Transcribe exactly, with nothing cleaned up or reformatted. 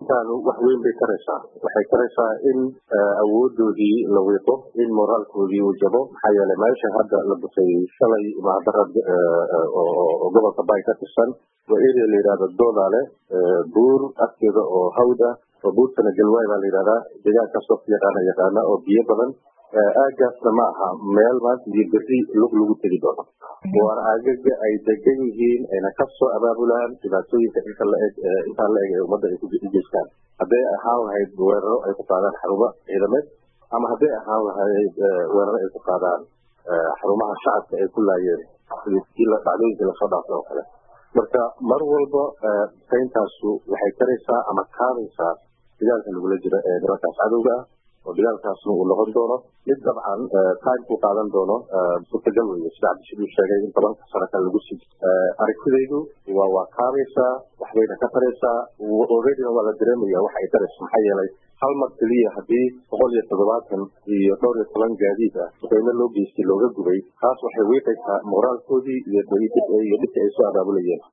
arrintan wax weyn bay karaysaa waxay karaysaa in awooddoodii la wiiqo in moraalkoodii uu jabo maxaa yeelay meesha hadda la busay shalay mahaddarad oo gobolka bay ka tirsan waa area la yidhahdo doolaale buur agteeda oo hawd ah oo buurtana galwaay baa la yidhahdaa deegaankaas oo yaqaana yaqaana oo biyo badan aagaasna ma aha meel maanta iyo berri lug lagu tegi doono waa aagaga ay degan yihiin ayna ka soo abaabulaan dhibaatooyinka inta la eg intaa la eg ee ummadda ay ku geystaan hadday ahaan lahayd weeraro ay ku qaadaan xarumo ciidameed ama hadday ahaan lahayd weeraro ay ku qaadaan xarumaha shacabka ay ku laayeen dhacdooyinkii lasoo dhaafay oo kale marka mar walba sayntaasu waxay karaysaa ama kaabaysaa dagaalka lagula jiro ee nimankaas cadowga ah oo dagaalkaasna uu noqon doono mid dabcan time ku qaadan doono suurtagal weeye sida cabdishid sheegay in tobanka sano kale lagu sii aragtidaydu waa waa kaabaysaa waxbayna ka taraysaa alreadyna waa la dareemaya waxa ay tarayso maxaa yeelay hal mar keliya haddii boqol iyo toddobaatan iyo dhowr iyo toban gaadiid ah suqeymo loo geystay looga gubay taas waxay wiiqaysaa moraalkoodii iyo dhibka ay soo abaabulayeen